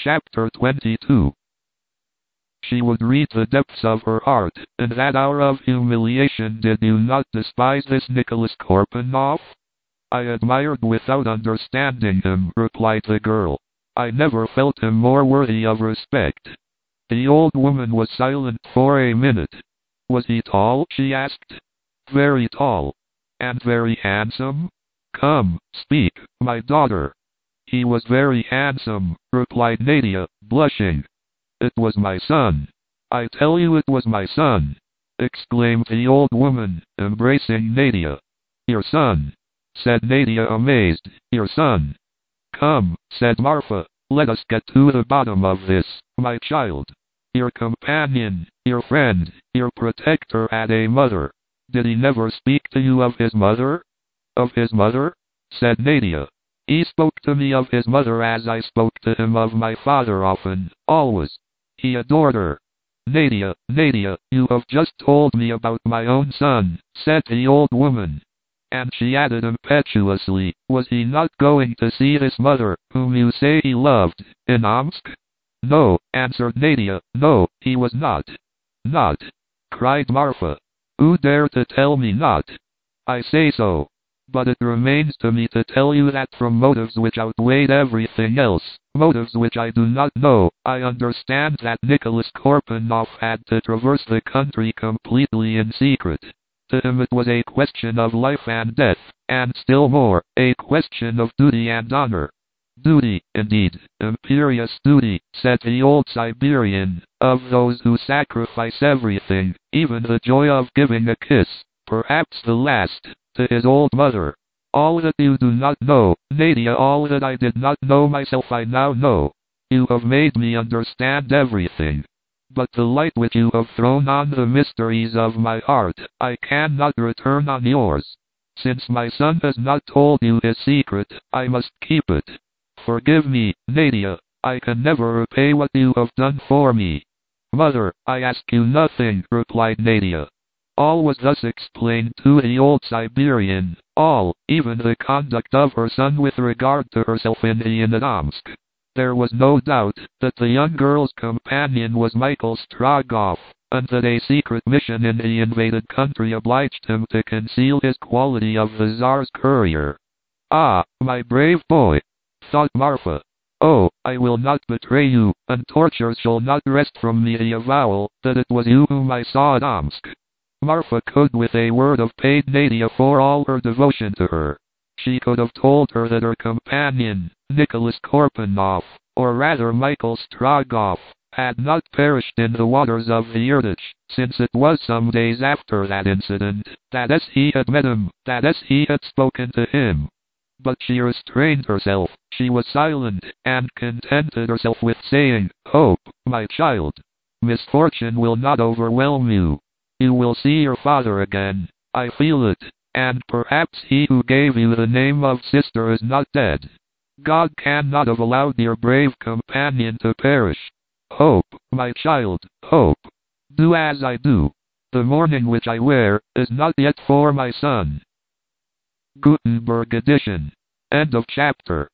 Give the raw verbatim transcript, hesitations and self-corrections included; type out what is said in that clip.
Chapter twenty-two. She would read the depths of her heart. In that hour of humiliation, did you not despise this Nicholas Korpanoff? I admired without understanding him, replied the girl. I never felt him more worthy of respect. The old woman was silent for a minute. Was he tall? She asked. Very tall. And very handsome? Come, speak, my daughter. He was very handsome, replied Nadia, blushing. It was my son. I tell you it was my son, exclaimed the old woman, embracing Nadia. Your son, said Nadia, amazed. Your son. Come, said Marfa, let us get to the bottom of this, my child. Your companion, your friend, your protector had a mother. Did he never speak to you of his mother? Of his mother? Said Nadia. He spoke to me of his mother as I spoke to him of my father often, always. He adored her. Nadia, Nadia, you have just told me about my own son, said the old woman. And she added impetuously, was he not going to see his mother, whom you say he loved, in Omsk? No, answered Nadia, no, he was not. Not, cried Marfa. Who dare to tell me not? I say so. But it remains to me to tell you that from motives which outweighed everything else, motives which I do not know, I understand that Nicholas Korpanoff had to traverse the country completely in secret. To him it was a question of life and death, and still more, a question of duty and honor. Duty, indeed, imperious duty, said the old Siberian, of those who sacrifice everything, even the joy of giving a kiss, perhaps the last, to his old mother. All that you do not know, Nadia, all that I did not know myself I now know. You have made me understand everything. But the light which you have thrown on the mysteries of my heart, I cannot return on yours. Since my son has not told you his secret, I must keep it. Forgive me, Nadia, I can never repay what you have done for me. Mother, I ask you nothing, replied Nadia. All was thus explained to the old Siberian, all, even the conduct of her son with regard to herself in the inn at Omsk. There was no doubt that the young girl's companion was Michael Strogoff, and that a secret mission in the invaded country obliged him to conceal his quality of the Tsar's courier. Ah, my brave boy, thought Marfa. Oh, I will not betray you, and torture shall not wrest from me the avowal that it was you whom I saw at Omsk. Marfa could with a word have paid Nadia for all her devotion to her. She could have told her that her companion, Nicholas Korpanoff, or rather Michael Strogoff, had not perished in the waters of the Irtych, since it was some days after that incident, that as he had met him, that as he had spoken to him. But she restrained herself, she was silent, and contented herself with saying, Hope, my child. Misfortune will not overwhelm you. You will see your father again, I feel it, and perhaps he who gave you the name of sister is not dead. God cannot have allowed your brave companion to perish. Hope, my child, hope. Do as I do. The mourning which I wear is not yet for my son. Gutenberg edition. End of chapter.